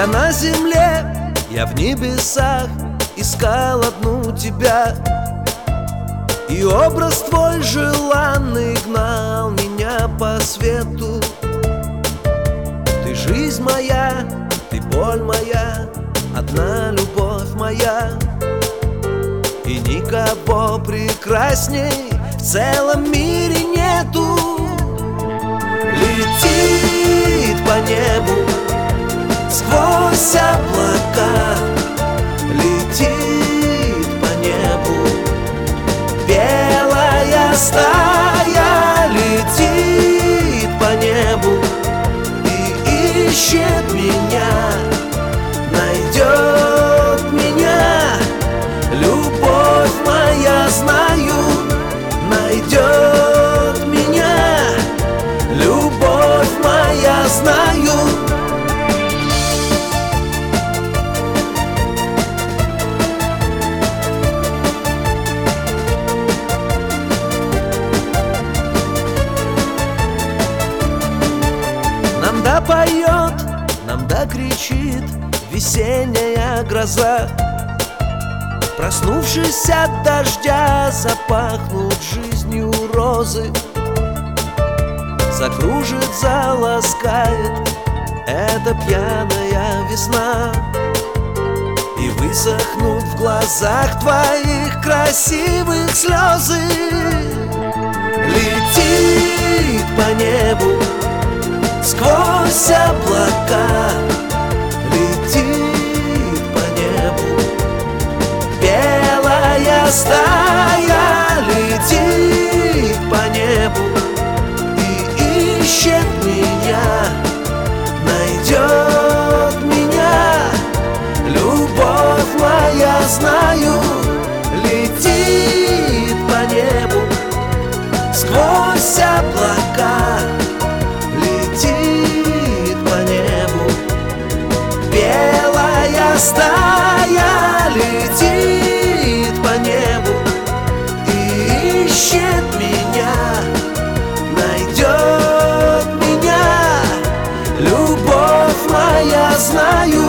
Я на земле, я в небесах искал одну тебя, и образ твой желанный гнал меня по свету. Ты жизнь моя, ты боль моя, одна любовь моя, и никого прекрасней в целом мире нету. Летит по небу сквозь облака, летит по небу белая стая, летит по небу и ищет меня, найдет меня. Любовь моя, знаю, найдет меня. Любовь моя, знаю. Нам да поет, нам да кричит весенняя гроза. Проснувшись от дождя, запахнут жизнью розы. Закружит, заласкает эта пьяная весна, и высохнут в глазах твоих красивых слезы. Летит по небу сквозь облака, летит по небу белая стая, летит по небу и ищет меня, найдет меня. Любовь моя, знаю, летит по небу сквозь облака, летит по небу белая стая, летит по небу и ищет меня, найдет меня. Любовь моя, знаю,